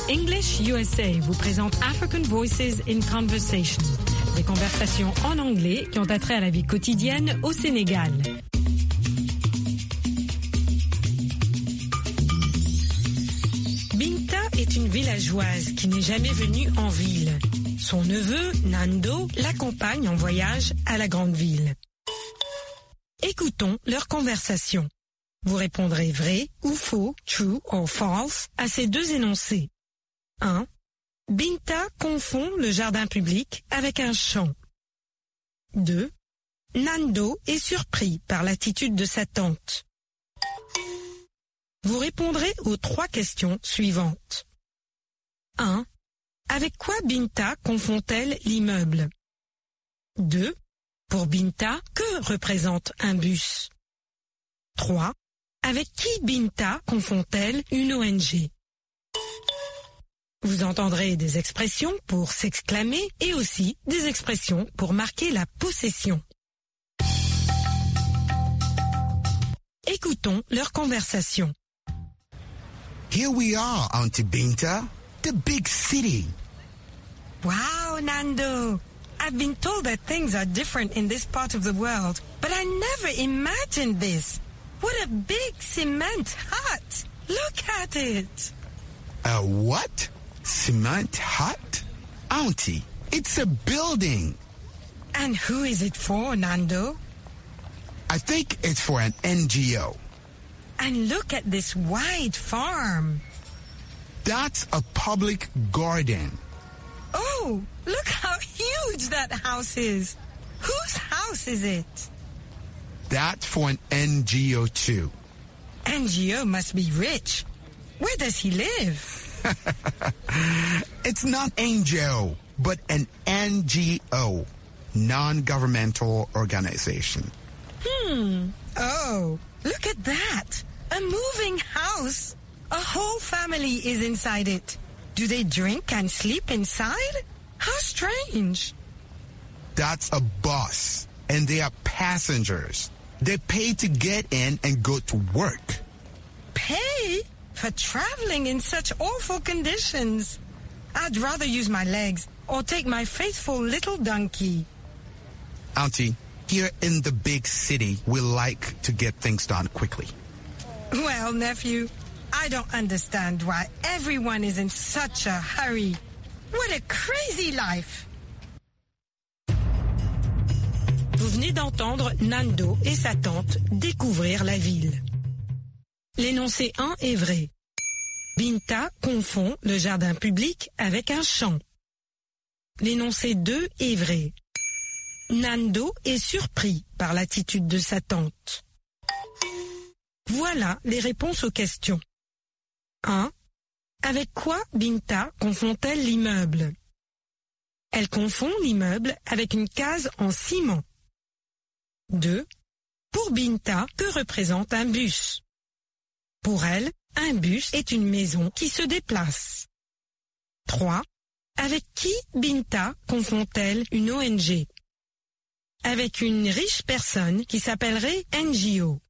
English USA vous présente African Voices in Conversation, des conversations en anglais qui ont attrait à la vie quotidienne au Sénégal. Binta est une villageoise qui n'est jamais venue en ville. Son neveu, Nando, l'accompagne en voyage à la grande ville. Écoutons leur conversation. Vous répondrez vrai ou faux, true or false, à ces deux énoncés. 1. Binta confond le jardin public avec un champ. 2. Nando est surpris par l'attitude de sa tante. Vous répondrez aux 3 questions suivantes. 1. Avec quoi Binta confond-elle l'immeuble? 2. Pour Binta, que représente un bus? 3. Avec qui Binta confond-elle une ONG? Vous entendrez des expressions pour s'exclamer et aussi des expressions pour marquer la possession. Écoutons leur conversation. Here we are, Auntie Binta, the big city. Wow, Nando! I've been told that things are different in this part of the world, but I never imagined this. What a big cement hut! Look at it! A what? Cement hut? Auntie, it's a building. And who is it for, Nando? I think it's for an NGO. And look at this wide farm. That's a public garden. Oh, look how huge that house is. Whose house is it? That's for an NGO too. NGO must be rich. Where does he live? It's not NGO, but an NGO, non-governmental organization. Oh, look at that. A moving house. A whole family is inside it. Do they drink and sleep inside? How strange. That's a bus, and they are passengers. They pay to get in and go to work. Pay? For traveling in such awful conditions. I'd rather use my legs or take my faithful little donkey. Auntie, here in the big city, we like to get things done quickly. Well, nephew, I don't understand why everyone is in such a hurry. What a crazy life! Vous venez d'entendre Nando et sa tante découvrir la ville. L'énoncé 1 est vrai. Binta confond le jardin public avec un champ. L'énoncé 2 est vrai. Nando est surpris par l'attitude de sa tante. Voilà les réponses aux questions. 1. Avec quoi Binta confond-elle l'immeuble? Elle confond l'immeuble avec une case en ciment. 2. Pour Binta, que représente un bus? Pour elle, un bus est une maison qui se déplace. 3. Avec qui Binta confond-elle une ONG? Avec une riche personne qui s'appellerait NGO.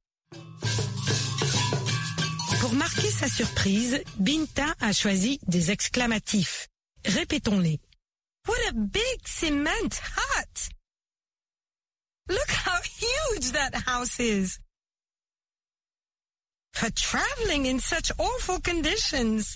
Pour marquer sa surprise, Binta a choisi des exclamatifs. Répétons-les. What a big cement hut! Look how huge that house is. For traveling in such awful conditions.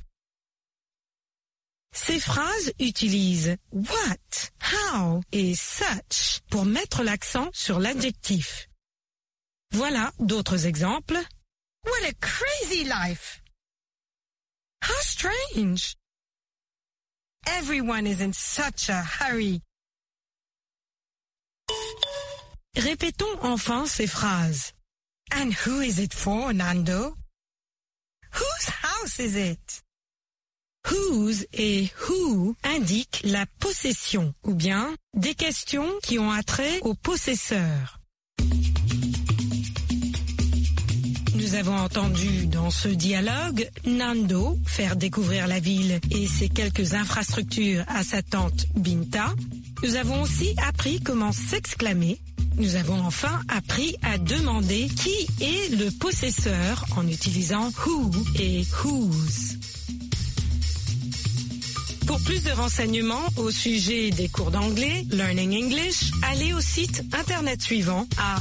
Ces phrases utilisent what, how et such pour mettre l'accent sur l'adjectif. Voilà d'autres exemples. What a crazy life! How strange! Everyone is in such a hurry. Répétons enfin ces phrases. And who is it for, Nando? Whose house is it? Whose et who indiquent la possession ou bien des questions qui ont attrait au possesseur. Nous avons entendu dans ce dialogue Nando faire découvrir la ville et ses quelques infrastructures à sa tante Binta. Nous avons aussi appris comment s'exclamer. Nous avons enfin appris à demander qui est le possesseur en utilisant who et whose. Pour plus de renseignements au sujet des cours d'anglais, Learning English, allez au site internet suivant à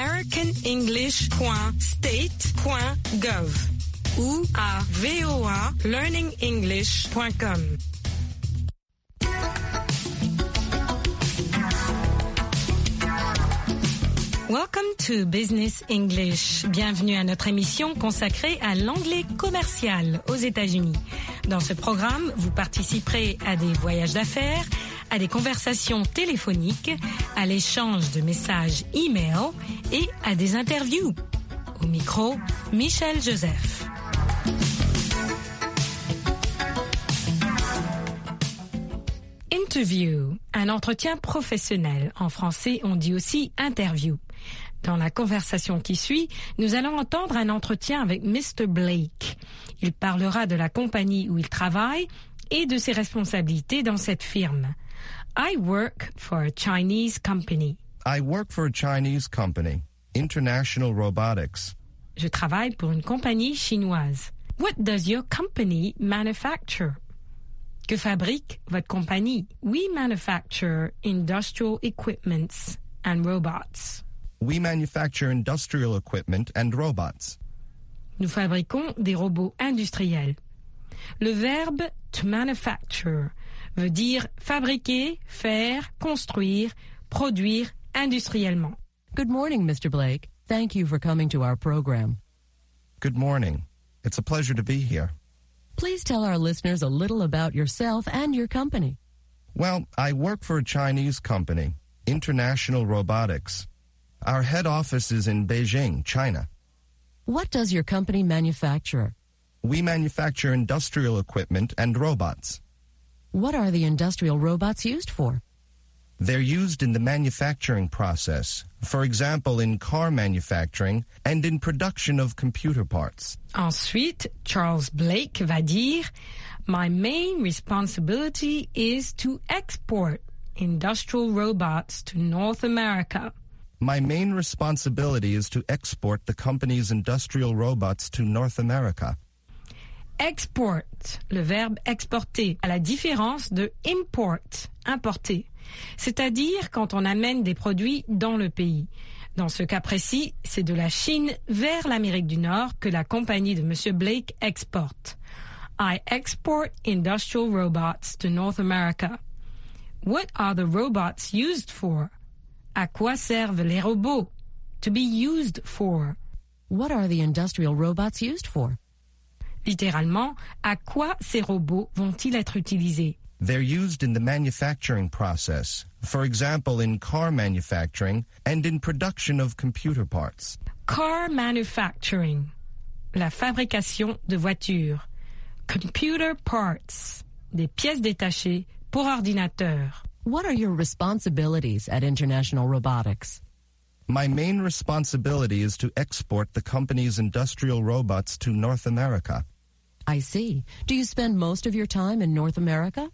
americanenglish.state.gov ou à voalearningenglish.com. Welcome to Business English. Bienvenue à notre émission consacrée à l'anglais commercial aux États-Unis. Dans ce programme, vous participerez à des voyages d'affaires, à des conversations téléphoniques, à l'échange de messages e-mail et à des interviews. Au micro, Michel Joseph. Interview, un entretien professionnel. En français, on dit aussi interview. Dans la conversation qui suit, nous allons entendre un entretien avec Mr. Blake. Il parlera de la compagnie où il travaille et de ses responsabilités dans cette firme. I work for a Chinese company. I work for a Chinese company, International Robotics. Je travaille pour une compagnie chinoise. What does your company manufacture? Que fabrique votre compagnie? We manufacture industrial equipments and robots. We manufacture industrial equipment and robots. Nous fabriquons des robots industriels. Le verbe to manufacture veut dire fabriquer, faire, construire, produire industriellement. Good morning, Mr. Blake. Thank you for coming to our program. Good morning. It's a pleasure to be here. Please tell our listeners a little about yourself and your company. Well, I work for a Chinese company, International Robotics. Our head office is in Beijing, China. What does your company manufacture? We manufacture industrial equipment and robots. What are the industrial robots used for? They're used in the manufacturing process, for example, in car manufacturing and in production of computer parts. Ensuite, Charles Blake va dire, My main responsibility is to export industrial robots to North America. My main responsibility is to export the company's industrial robots to North America. Export, le verbe exporter, à la différence de import, importer. C'est-à-dire quand on amène des produits dans le pays. Dans ce cas précis, c'est de la Chine vers l'Amérique du Nord que la compagnie de M. Blake exporte. I export industrial robots to North America. What are the robots used for? À quoi servent les robots? To be used for. What are the industrial robots used for? Littéralement, à quoi ces robots vont-ils être utilisés? They're used in the manufacturing process, for example, in car manufacturing and in production of computer parts. Car manufacturing, la fabrication de voitures. Computer parts, des pièces détachées pour ordinateur. What are your responsibilities at International Robotics? My main responsibility is to export the company's industrial robots to North America. I see. Do you spend most of your time in North America?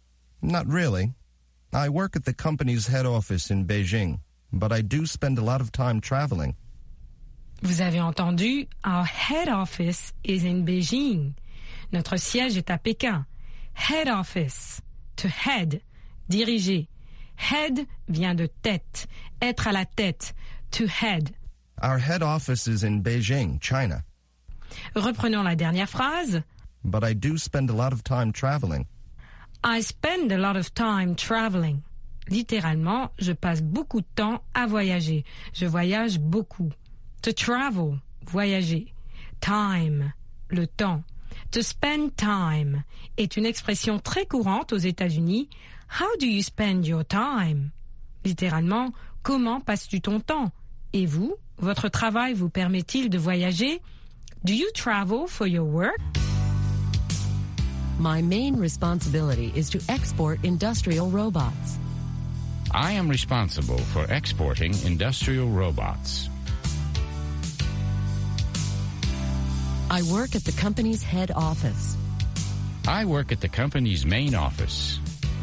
Not really. I work at the company's head office in Beijing, but I do spend a lot of time traveling. Vous avez entendu, our head office is in Beijing. Notre siège est à Pékin. Head office, to head, diriger. Head vient de tête, être à la tête, to head. Our head office is in Beijing, China. Reprenons la dernière phrase. But I do spend a lot of time traveling. I spend a lot of time traveling. Littéralement, je passe beaucoup de temps à voyager. Je voyage beaucoup. To travel, voyager. Time, le temps. To spend time est une expression très courante aux États-Unis. How do you spend your time? Littéralement, comment passes-tu ton temps? Et vous, votre travail vous permet-il de voyager? Do you travel for your work? My main responsibility is to export industrial robots. I am responsible for exporting industrial robots. I work at the company's head office. I work at the company's main office.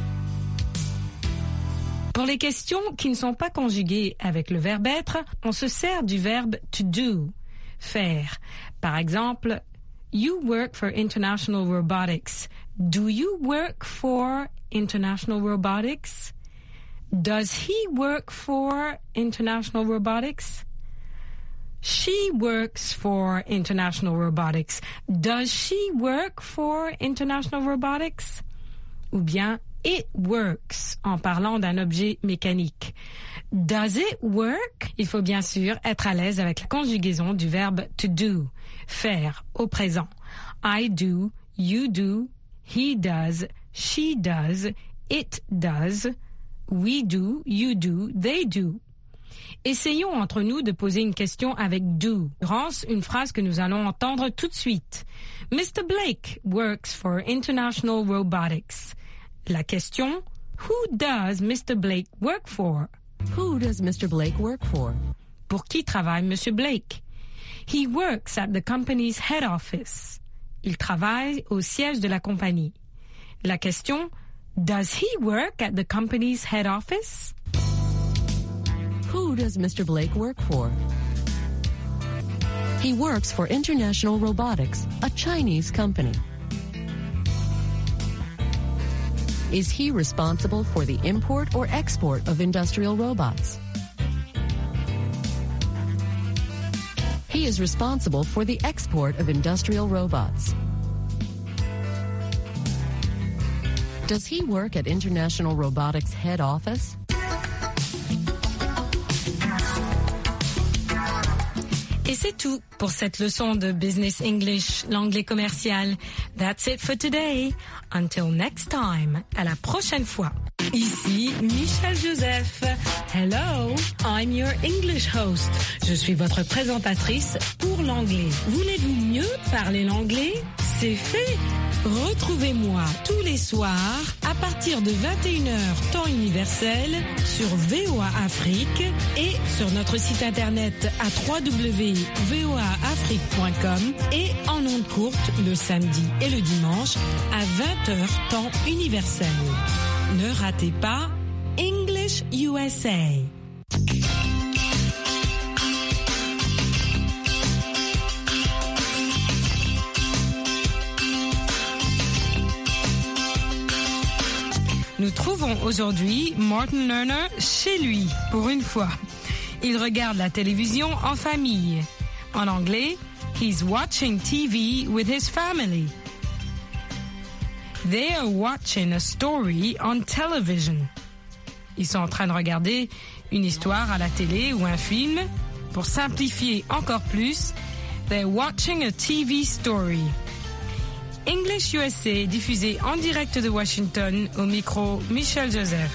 Pour les questions qui ne sont pas conjuguées avec le verbe être, on se sert du verbe to do, faire. Par exemple, You work for International Robotics. Do you work for International Robotics? Does he work for International Robotics? She works for International Robotics. Does she work for International Robotics? Ou bien it works en parlant d'un objet mécanique. Does it work? Il faut bien sûr être à l'aise avec la conjugaison du verbe to do, faire au présent. I do, you do, he does, she does, it does, we do, you do, they do. Essayons entre nous de poser une question avec do. Rance une phrase que nous allons entendre tout de suite. Mr. Blake works for International Robotics. La question, who does Mr. Blake work for? Who does Mr. Blake work for? Pour qui travaille Monsieur Blake? He works at the company's head office. Il travaille au siège de la compagnie. La question, does he work at the company's head office? Who does Mr. Blake work for? He works for International Robotics, a Chinese company. Is he responsible for the import or export of industrial robots? He is responsible for the export of industrial robots. Does he work at International Robotics head office? Et c'est tout pour cette leçon de Business English, l'anglais commercial. That's it for today. Until next time. À la prochaine fois. Ici Michel Joseph. Hello, I'm your English host. Je suis votre présentatrice pour l'anglais. Voulez-vous mieux parler l'anglais? C'est fait. Retrouvez-moi tous les soirs à partir de 21h temps universel sur VOA Afrique et sur notre site internet à www.voaafrique.com et en ondes courtes le samedi et le dimanche à 20h temps universel. Ne ratez pas English USA. Nous trouvons aujourd'hui Martin Lerner chez lui, pour une fois. Il regarde la télévision en famille. En anglais, he's watching TV with his family. They are watching a story on television. Ils sont en train de regarder une histoire à la télé ou un film. Pour simplifier encore plus, they're watching a TV story. English USA, diffusé en direct de Washington, au micro Michel Joseph.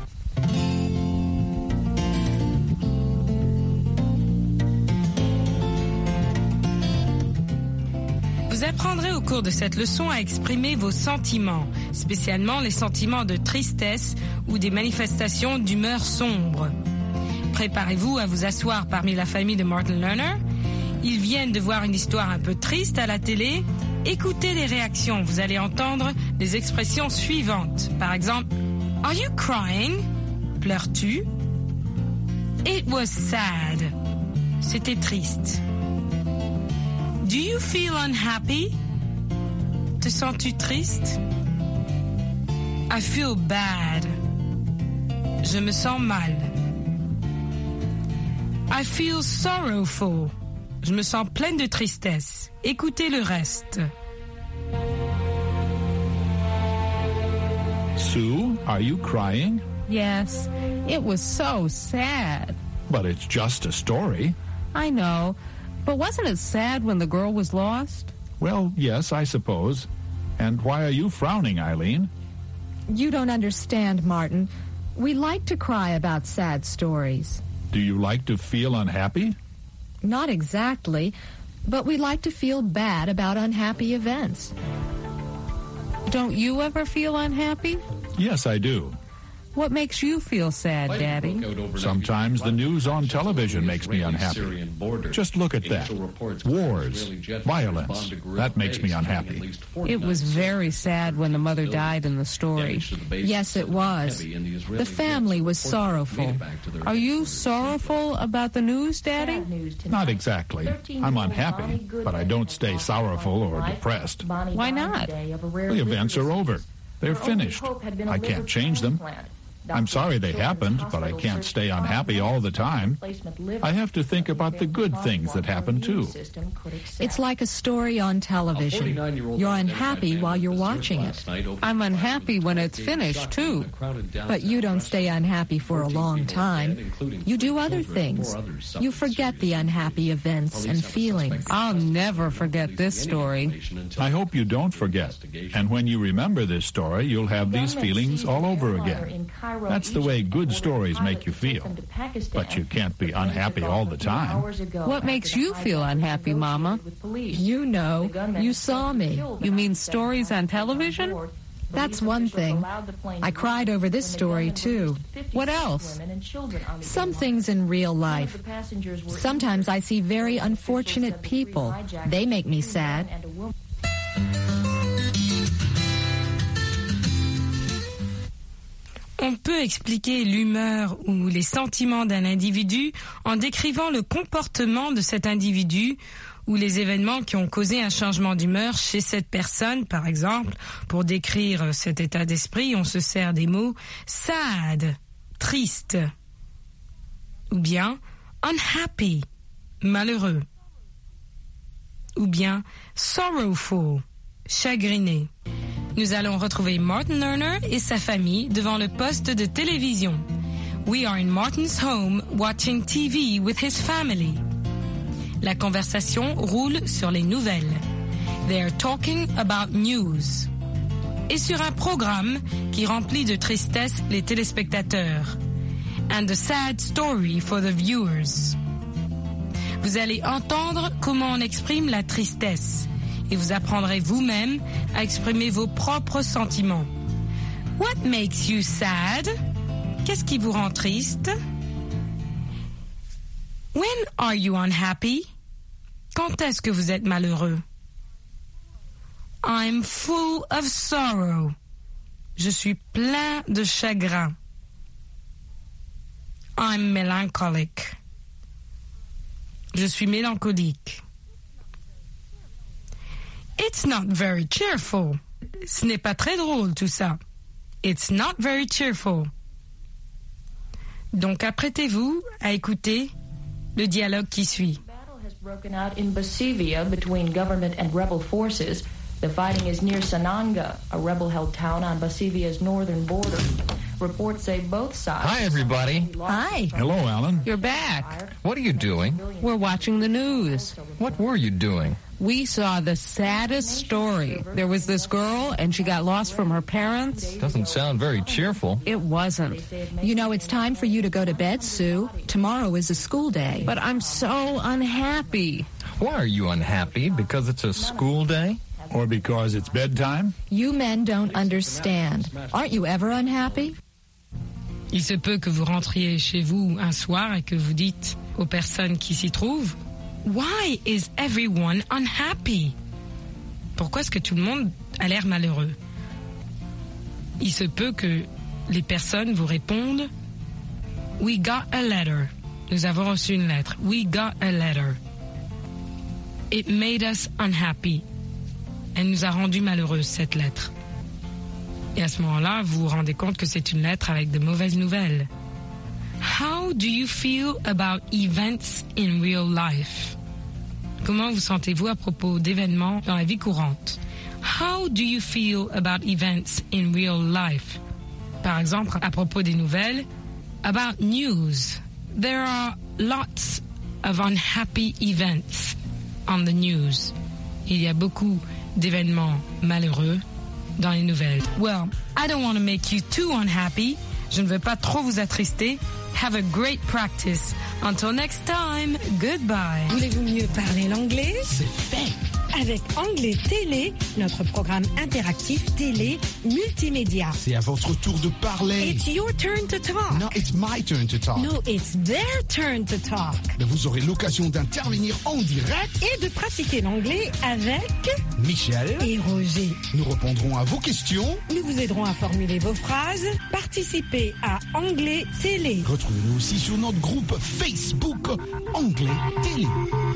Vous apprendrez au cours de cette leçon à exprimer vos sentiments, spécialement les sentiments de tristesse ou des manifestations d'humeur sombre. Préparez-vous à vous asseoir parmi la famille de Martin Lerner. Ils viennent de voir une histoire un peu triste à la télé. Écoutez les réactions, vous allez entendre les expressions suivantes. Par exemple, Are you crying? Pleures-tu? It was sad. C'était triste. Do you feel unhappy? Te sens-tu triste? I feel bad. Je me sens mal. I feel sorrowful. Je me sens pleine de tristesse. Écoutez le reste. Sue, are you crying? Yes, it was so sad. But it's just a story. I know, but wasn't it sad when the girl was lost? Well, yes, I suppose. And why are you frowning, Eileen? You don't understand, Martin. We like to cry about sad stories. Do you like to feel unhappy? Not exactly, but we like to feel bad about unhappy events. Don't you ever feel unhappy? Yes, I do. What makes you feel sad, Daddy? Sometimes the news on television makes me unhappy. Just look at that. Wars, violence. That makes me unhappy. It was very sad when the mother died in the story. Yes, it was. The family was sorrowful. Are you sorrowful about the news, Daddy? Not exactly. I'm unhappy, but I don't stay sorrowful or depressed. Why not? The events are over. They're finished. I can't change them. I'm sorry they happened, but I can't stay unhappy all the time. I have to think about the good things that happen, too. It's like a story on television. You're unhappy while you're watching it. I'm unhappy when it's finished, too. But you don't stay unhappy for a long time. You do other things. You forget the unhappy events and feelings. I'll never forget this story. I hope you don't forget. And when you remember this story, you'll have these feelings all over again. That's the way good stories make you feel. But you can't be unhappy all the time. What makes you feel unhappy, Mama? You know. You saw me. You mean stories on television? That's one thing. I cried over this story, too. What else? Some things in real life. Sometimes I see very unfortunate people. They make me sad. On peut expliquer l'humeur ou les sentiments d'un individu en décrivant le comportement de cet individu ou les événements qui ont causé un changement d'humeur chez cette personne. Par exemple, pour décrire cet état d'esprit, on se sert des mots sad, triste, ou bien unhappy, malheureux, ou bien sorrowful, chagriné. Nous allons retrouver Martin Lerner et sa famille devant le poste de télévision. We are in Martin's home watching TV with his family. La conversation roule sur les nouvelles. They are talking about news. Et sur un programme qui remplit de tristesse les téléspectateurs. And a sad story for the viewers. Vous allez entendre comment on exprime la tristesse. Et vous apprendrez vous-même à exprimer vos propres sentiments. What makes you sad? Qu'est-ce qui vous rend triste? When are you unhappy? Quand est-ce que vous êtes malheureux? I'm full of sorrow. Je suis plein de chagrin. I'm melancholic. Je suis mélancolique. It's not very cheerful. Ce n'est pas très drôle tout ça. It's not very cheerful. Donc apprêtez-vous à écouter le dialogue qui suit. The battle has broken out in Basivia between government and rebel forces. The fighting is near Sananga, a rebel-held town on Basivia's northern border. Reports say both sides... Hi, everybody. Hi. Hello, Alan. You're back. What are you doing? We're watching the news. What were you doing? We saw the saddest story. There was this girl, and she got lost from her parents. Doesn't sound very cheerful. It wasn't. You know, it's time for you to go to bed, Sue. Tomorrow is a school day. But I'm so unhappy. Why are you unhappy? Because it's a school day? Or because it's bedtime? You men don't understand. Aren't you ever unhappy? Il se peut que vous rentriez chez vous un soir et que vous dites aux personnes qui s'y trouvent, Why is everyone unhappy? Pourquoi est-ce que tout le monde a l'air malheureux? Il se peut que les personnes vous répondent, We got a letter. Nous avons reçu une lettre. We got a letter. It made us unhappy. Elle nous a rendu malheureuses, cette lettre. Et à ce moment-là, vous vous rendez compte que c'est une lettre avec de mauvaises nouvelles. How do you feel about events in real life? Comment vous sentez-vous à propos d'événements dans la vie courante? How do you feel about events in real life? Par exemple, à propos des nouvelles, about news. There are lots of unhappy events on the news. Il y a beaucoup d'événements malheureux dans les nouvelles. Well, I don't want to make you too unhappy. Je ne veux pas trop vous attrister. Have a great practice. Until next time, goodbye. Voulez-vous mieux parler l'anglais? C'est fait. avec Anglais Télé, notre programme interactif télé multimédia. C'est à votre tour de parler. It's your turn to talk. No, it's my turn to talk. No, it's their turn to talk. Vous aurez l'occasion d'intervenir en direct Et de pratiquer l'anglais avec Michel et Roger. Nous répondrons à vos questions. Nous vous aiderons à formuler vos phrases. Participez à Anglais Télé. Retrouvez-nous aussi sur notre groupe Facebook Anglais Télé.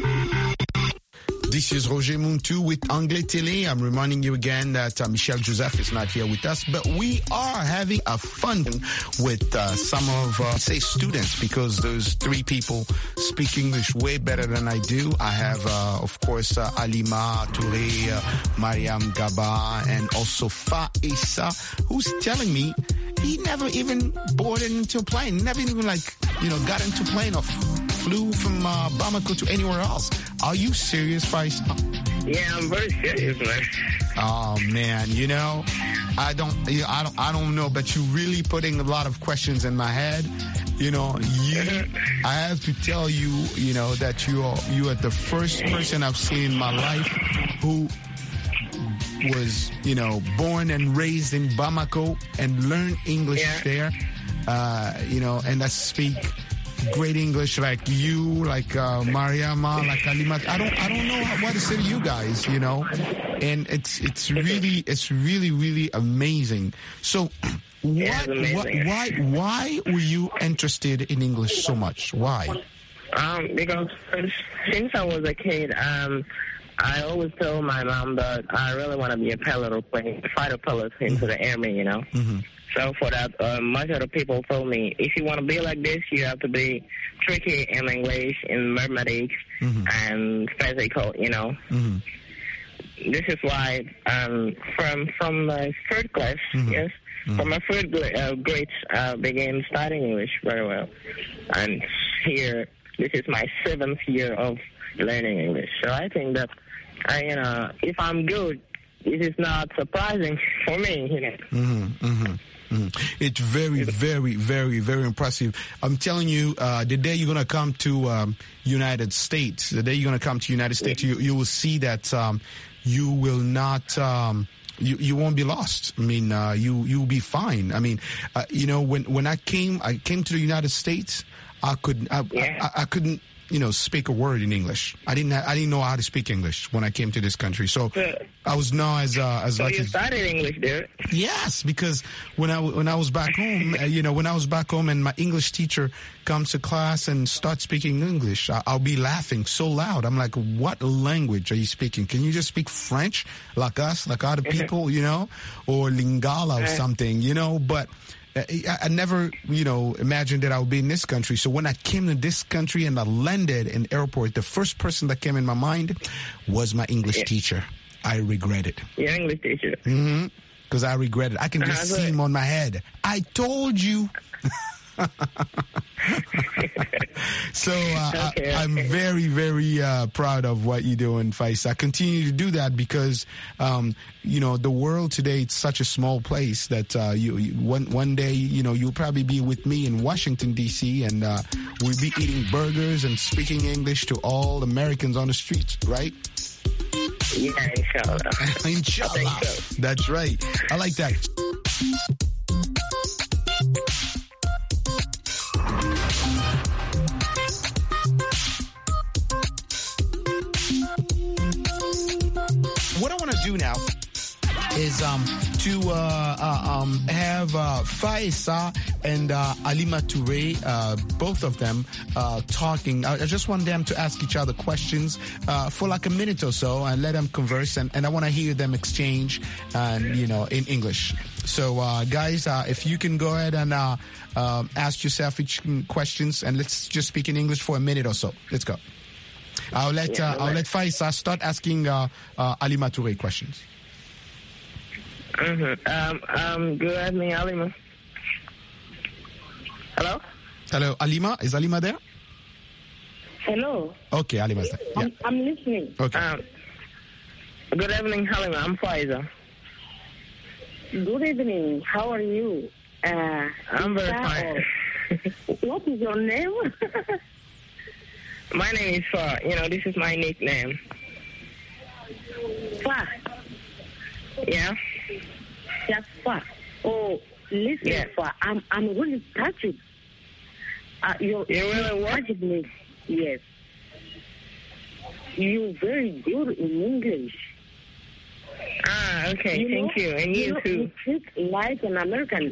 This is Roger Muntu with Anglais Télé. I'm reminding you again that Michel Joseph is not here with us, but we are having a fun with some of, say, students, because those three people speak English way better than I do. I have, of course, Alima Touré, Mariam Gaba, and also Faisa, who's telling me he never even boarded into a plane, never even got into a plane or flew from Bamako to anywhere else. Are you serious, Faisa? Yeah, I'm very serious, man. Oh man, I don't know, but you're really putting a lot of questions in my head. I have to tell you, that you are the first person I've seen in my life who was, born and raised in Bamako and learned English there, and I speak great English like you, like Mariama, like Alima. I don't know what to say to you guys, and it's really amazing. So why were you interested in English so much? Why? Because since I was a kid, I always told my mom that I really want to be a pilot or fighter pilot into the Army, Mm-hmm. So for that, much of the people told me, if you want to be like this, you have to be tricky in English, in mathematics, and physical, Mm-hmm. This is why from my third class, from my third grade, I began studying English very well. And here, this is my 7th year of learning English. So I think that, if I'm good, it is not surprising for me, Mm-hmm, mm-hmm. It's very, very, very, very impressive. I'm telling you, the day you're going to come to United States, you will see that you will not, you won't be lost. I mean, you'll be fine. I mean, when I came to the United States, I couldn't, speak a word in English. I didn't know how to speak English when I came to this country. So I was known as so you studied English there? Yes, because when I was back home, and my English teacher comes to class and starts speaking English, I'll be laughing so loud. I'm like, what language are you speaking? Can you just speak French like us, like other people, or Lingala or something, but I never, imagined that I would be in this country. So when I came to this country and I landed in the airport, the first person that came in my mind was my English teacher. I regret it. Your English teacher? Mm-hmm. Because I regret it. I can just see him on my head. I told you. So I'm very, very proud of what you're doing, Faisa. I continue to do that because, the world today, it's such a small place that one day, you'll probably be with me in Washington, D.C., and we'll be eating burgers and speaking English to all Americans on the streets, right? Yeah, inshallah. Inshallah. I think so. That's right. I like that. What I want to do now is to have Faisa and Alima Touré, both of them talking. I just want them to ask each other questions for like a minute or so and let them converse. And I want to hear them exchange, in English. So, guys, if you can go ahead and ask yourself each questions, and let's just speak in English for a minute or so. Let's go. I'll let Faisa start asking Alima Touré questions. Mm-hmm. Good evening, Alima. Hello? Hello, Alima. Is Alima there? Hello. Okay, Alima's there. Yeah. I'm listening. Okay. Good evening, Alima. I'm Faisa. Good evening. How are you? I'm very fine. What is your name? My name is Far. This is my nickname. Far. Yeah. Just far. Oh, listen, far. I'm really touched. You really what? touched me. Yes. You're very good in English. Okay. Thank you. And you too. You speak like an American.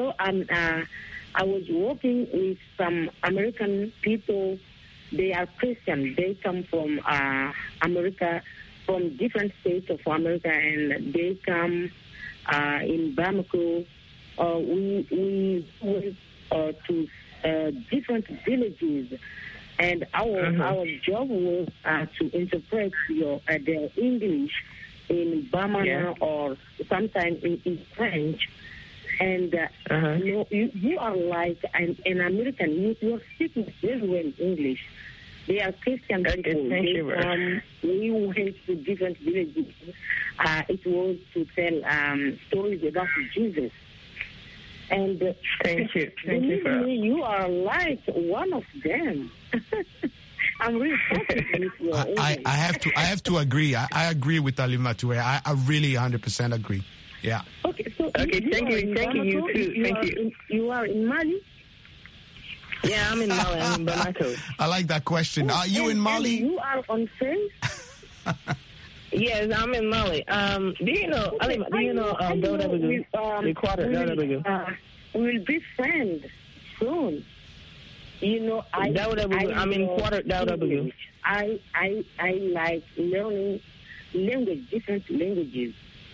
I was working with some American people. They are Christian. They come from America, from different states of America, and they come in Bamako. We went to different villages, and our job was to interpret their English in Bamana or sometimes in French. And you are like an American. You are speaking very well English. They are Christian people. We went to different villages. It was to tell stories about Jesus. And thank you. Thank you for you are like one of them. I'm really happy with your English. I have to agree. I agree with Halima Touré. I really 100% agree. Yeah. Okay, so thank you. Thank you too. Thank you. You are in Mali? Yeah, I'm in Mali. I'm in Bamako. I like that question. Are you in Mali? You are on face? Yes, I'm in Mali. Do you know Douda the quarter we'll be friends soon. You know, I'm in quarter Douda. I like learning different languages.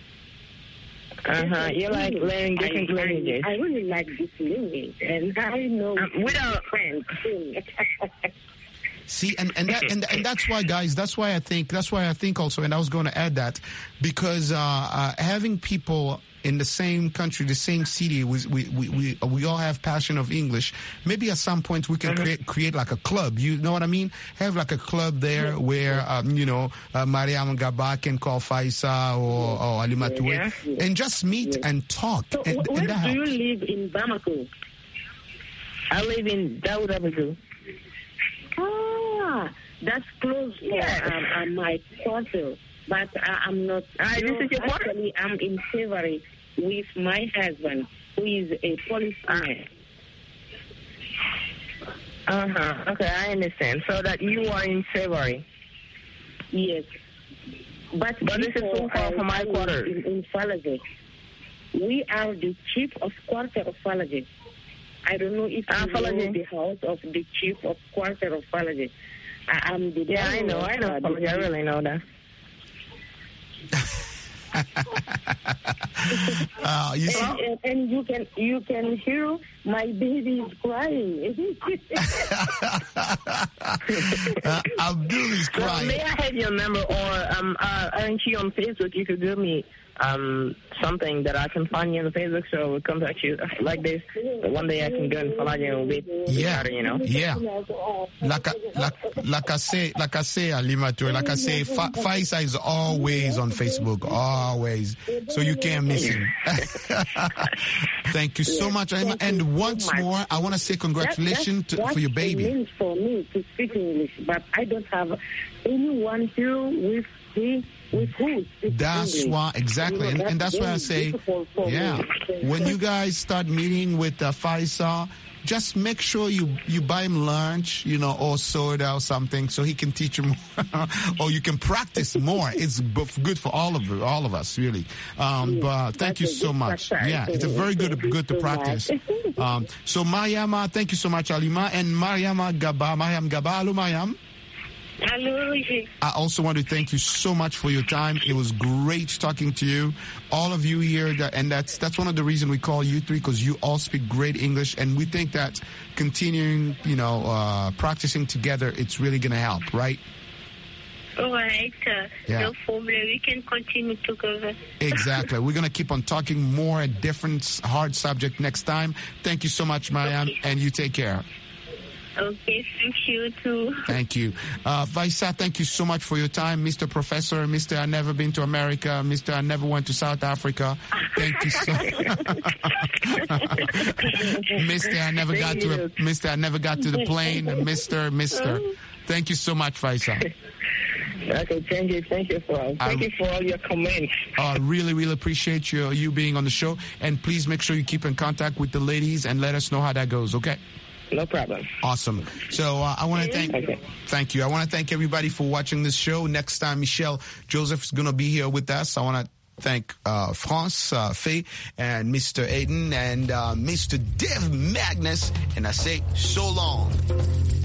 You like learning different languages. I really like this language, and I know without friends. See, and that's why, guys. That's why I think also, and I was going to add that because having people in the same country, the same city, we all have passion of English. Maybe at some point we can create like a club. You know what I mean? Have like a club there where Mariam Gaba can call Faisa or Halima Touré and just meet and talk. So and where that do you helps. live in Bamako? I live in Douda. That's close to my quarter, but I'm not. This is your quarter? Actually, I'm in Savory with my husband, who is a policeman. Okay, I understand. So that you are in Savory. Yes. But this is so far from my quarter. In Falajé. We are the chief of quarter of Falajé. I don't know if you know the house of the chief of quarter of Falajé. I'm the I know. I really know that. And you can hear my baby is crying. Abdul is crying. Well, may I have your number, or aren't you on Facebook? You could give me something that I can find you on Facebook, so I will contact you like this. One day I can go and follow you and we'll be better, you know? Yeah. Like I say, Halima Touré, like I say, Faisa is always on Facebook, always. So you can't miss him. Thank you so much. And once more, I want to say congratulations for your baby. It means for me to speak English, but I don't have anyone here with me. That's why, exactly. And that's why I say, when you guys start meeting with Faisa, just make sure you buy him lunch, or soda or something, so he can teach you more, or you can practice more. It's good for all of us, really. But thank you so much. Yeah, it's a very good to practice. So Mariama, thank you so much, Halima, and Mariam Gaba. Hello, Mariam. Hello. I also want to thank you so much for your time. It was great talking to you, all of you here, and that's one of the reasons we call you three, because you all speak great English, and we think that continuing, practicing together, it's really going to help, right? All right. No problem. We can continue together. Exactly. We're going to keep on talking more at different hard subject next time. Thank you so much, Mariam, and you take care. Okay, thank you too. Thank you. Faisa, thank you so much for your time. Mr. Professor, Mr. I never been to America, Mr. I never went to South Africa. Thank you so Mr. I never got to the plane, Mr. Thank you so much, Faisa. Okay, thank you. Thank you for all your comments. Really, really appreciate you being on the show. And please make sure you keep in contact with the ladies and let us know how that goes, okay? No problem. Awesome. So I want to thank you. I want to thank everybody for watching this show. Next time, Michelle Joseph is going to be here with us. I want to thank France, Faye, and Mr. Aiden, and Mr. Dev Magnus. And I say so long.